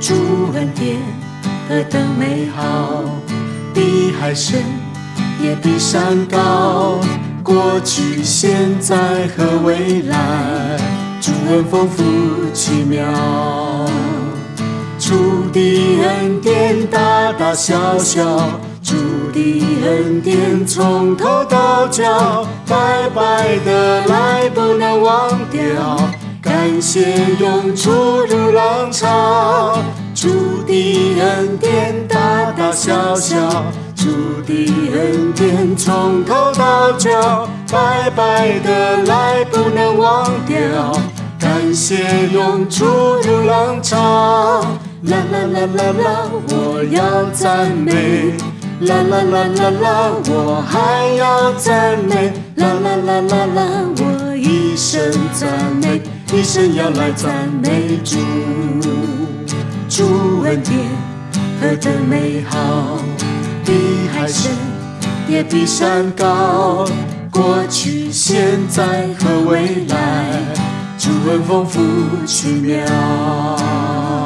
主恩典何等美好，比海深也比山高，过去现在和未来，主恩丰富奇妙。主的恩典大大小小，主的恩典从头到脚，白白的来不能忘掉，感谢涌出如浪潮。主的恩典大大小小，主的恩典从头到脚，白白的来不能忘掉，感谢涌出如浪潮。啦啦啦啦啦，我要赞美，啦啦啦啦啦，我还要赞美，啦啦啦啦啦，我一生赞美，一生要来赞美主。主恩典何等美好，比海深也比山高，过去现在和未来，主恩丰富奇妙。